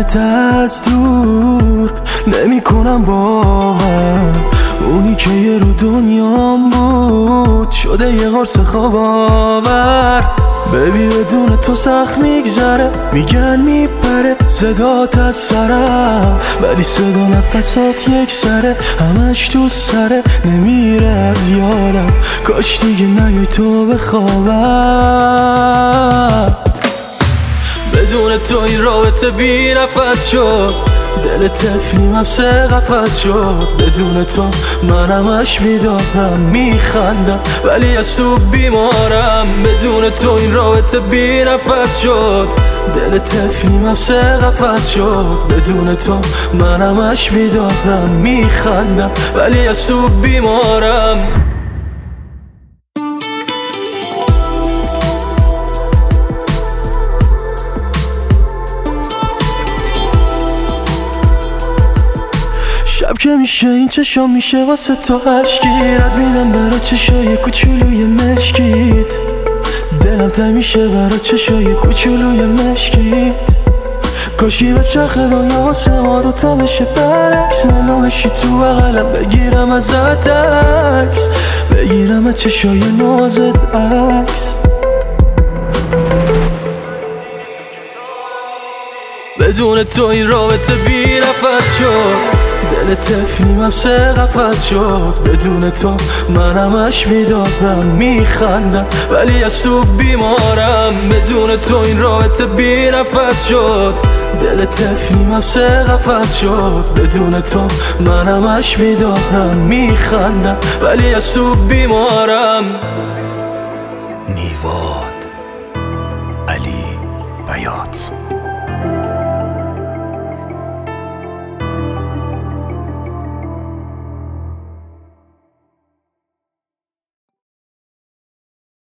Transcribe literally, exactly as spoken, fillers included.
دیدنت از دور نمی کنم باور، اونی که یه رو دنیام بود شده یه قرص خواب آور. ببی بدون تو سخت میگذره، میگن میپره صدات از سرم، ولی صدا نفسات یک سره، همش تو سره نمیره از یادم. کاش دیگه نیای تو بخوابم. بدون تو این رابطه بی نفس شد، دل طفلیم هم سه قفس شد. بدون تو من همش میدارم میخندم، ولی از تو بیمارم. بدون تو این رابطه بی نفس شد، دل طفلیم هم سه قفس شد. بدون تو من همش میدارم میخندم، ولی از تو بیمارم. شب که میشه این چشام میشه واسه تو عشقی، رد میدم برا چشای کوچولوی مشکیت. دلم تنگ میشه برا چشای کوچولوی مشکیت. کاشکی به چرخ دنیا واسه ما دوتا بشه برعکس، منو بشی تو بغلم بگیرم ازت عکس، بگیرم از چشای نازت عکس. بدون تو این رابطه بی نفس شد، دل طفلیم هم سه قفس شد. بدون تو من همش میدارم میخندم، ولی از تو بیمارم. بدون تو این رابطه بی نفس شد، دل طفلیم هم سه قفس شد. بدون تو من همش میدارم میخندم، ولی از تو بیمارم. نیواد علی بیات.